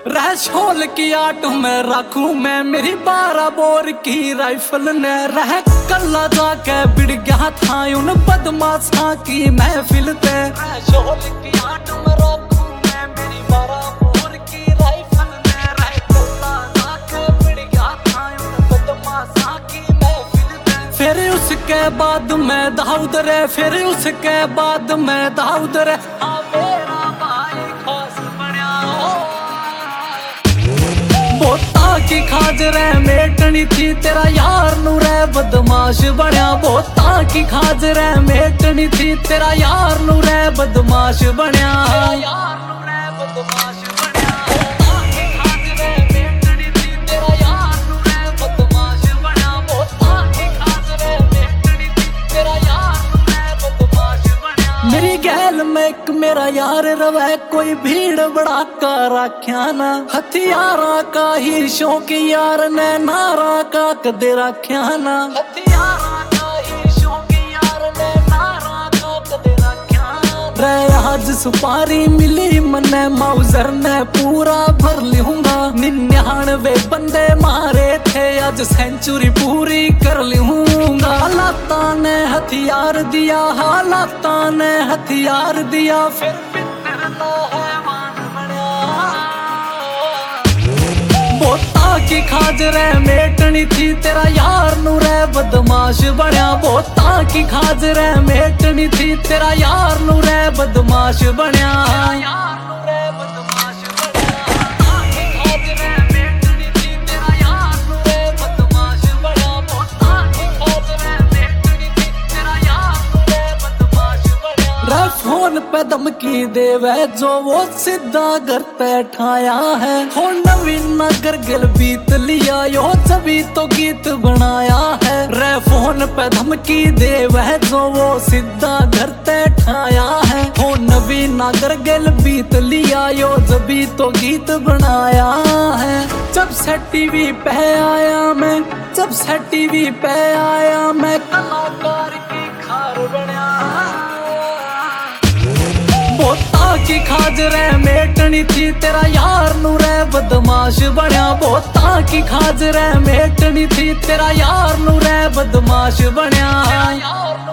रह शोल की आट में रखूं मैं मेरी 12 बोर की राइफल ने रह कल्ला जाके बिड़ गया था उन बदमाशा की महफिल ते। रह शोल की आट में रखूं मैं मेरी 12 बोर की राइफल ने रह कल्ला जाके बिड़ गया था उन बदमाशा की महफिल ते। फिर उसके बाद मैं दाऊद रे फिर उसके बाद मैं दाऊद रे मेरा भाई खास बना बोता की खाजरे मेटनी थी तेरा यार नू रे बदमाश बनया। बोता की खाजरे मेटनी थी तेरा यार नू रे बदमाश बनया। यार नू रे बदमाश बनया बोता की खाजरे मेटनी थी तेरा यार नू रे बदमाश बनया। बोता की खाजरे मेटनी थी तेरा यार नू रे बदमाश बनया। मेरी गैल में एक मेरा यार रवे कोई भीड़ बड़ाका राख्या ना हथियारा का ही शौक यार ने नारा का कदे राख्या ना। हथियारा का ही शौक यार ने नारा का कदे राख्या रे। आज सुपारी मिली मने माउजर ने पूरा भर लूंगा 99 बंदे मारे थे आज सेंचुरी पूरी कर लूंगा। हालाता ने हथियार दिया हालाता ने हथियार दिया फिर भी तेरा हैवान बनया। बोता की खाजरे मेटनी थी तेरा यार नू रे बदमाश बनया। बोता की खाजरे मेटनी थी तेरा यार नू रे बदमाश बनया। यार नू रे बदमाश बनया बोता की खाजरे मेटनी थी तेरा यार नू रे बदमाश बनया। बोता की खाजरे मेटनी थी तेरा यार नू रे बदमाश बनया। रे फोन पे धमकी देवे जो वो सीधा घर पे ठाया है। हो नवीन नगर गिल बीत लिया यो तभी तो गीत बनाया है। रे फोन पे धमकी देवे जो वो सीधा घर पे ठाया है। हो नवीन नगर गिल बीत लिया यो तभी तो गीत बनाया है। जब से टीवी पे आया मैं जब से टीवी पे आया मैं कलाकार की खार बनया। बोता की खाजरे मेटनी थी तेरा यार नू रे बदमाश बनया। बोता की खाजरे मेटनी थी तेरा यार नू रे बदमाश बनया।